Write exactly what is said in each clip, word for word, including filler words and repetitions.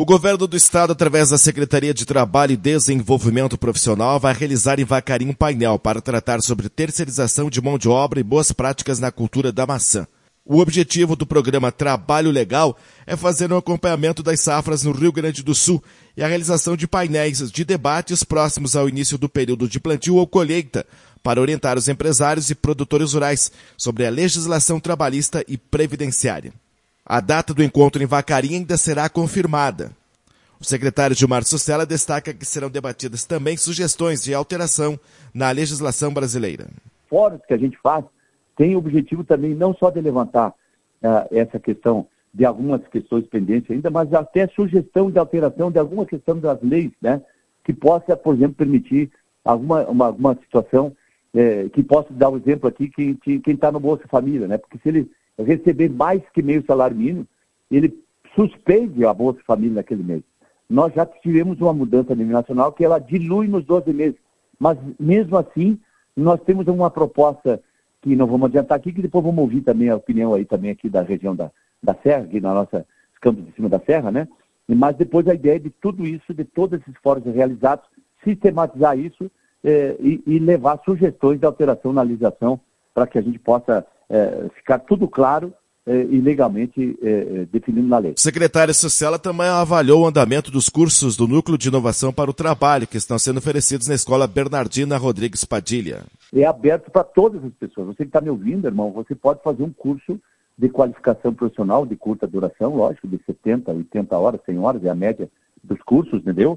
O governo do estado, através da Secretaria de Trabalho e Desenvolvimento Profissional, vai realizar em Vacaria um painel para tratar sobre terceirização de mão de obra e boas práticas na cultura da maçã. O objetivo do programa Trabalho Legal é fazer um acompanhamento das safras no Rio Grande do Sul e a realização de painéis de debates próximos ao início do período de plantio ou colheita, para orientar os empresários e produtores rurais sobre a legislação trabalhista e previdenciária. A data do encontro em Vacaria ainda será confirmada. O secretário Gilmar Sucella destaca que serão debatidas também sugestões de alteração na legislação brasileira. Fóruns que a gente faz tem o objetivo também não só de levantar uh, essa questão de algumas questões pendentes ainda, mas até sugestão de alteração de alguma questão das leis, né, que possa, por exemplo, permitir alguma uma, alguma situação eh, que possa dar um exemplo aqui, que, que quem está no Bolsa Família, né, porque se ele receber mais que meio salário mínimo, ele suspende a Bolsa Família naquele mês. Nós já tivemos uma mudança a nível nacional que ela dilui nos doze meses, mas mesmo assim nós temos uma proposta que não vamos adiantar aqui, que depois vamos ouvir também a opinião aí também aqui da região da, da Serra, aqui na nossa campos de cima da Serra, né? Mas depois a ideia de tudo isso, de todos esses fóruns realizados, sistematizar isso eh, e, e levar sugestões de alteração na legislação para que a gente possa eh, ficar tudo claro eh, e legalmente eh, definido na lei. O secretário Sucella também avaliou o andamento dos cursos do Núcleo de Inovação para o Trabalho, que estão sendo oferecidos na Escola Bernardina Rodrigues Padilha. É aberto para todas as pessoas. Você que está me ouvindo, irmão, você pode fazer um curso de qualificação profissional de curta duração, lógico, de setenta, oitenta horas, cem horas, é a média dos cursos, entendeu?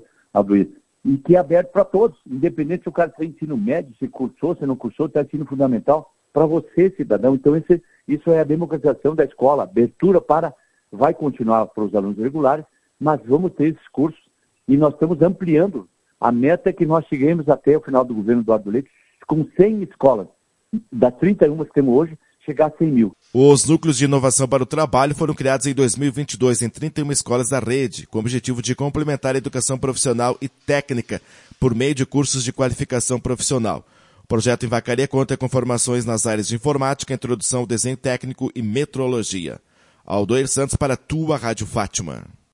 E que é aberto para todos, independente se o cara tem ensino médio, se cursou, se não cursou, está ensino fundamental, para você, cidadão. Então, esse, isso é a democratização da escola, abertura para, vai continuar para os alunos regulares, mas vamos ter esses cursos e nós estamos ampliando. A meta é que nós cheguemos até o final do governo do Eduardo Leite com cem escolas, das trinta e uma que temos hoje, chegar a cem mil. Os núcleos de inovação para o trabalho foram criados em dois mil e vinte e dois em trinta e uma escolas da rede, com o objetivo de complementar a educação profissional e técnica por meio de cursos de qualificação profissional. O projeto em Vacaria conta com formações nas áreas de informática, introdução ao desenho técnico e metrologia. Aldoir Santos para a tua Rádio Fátima.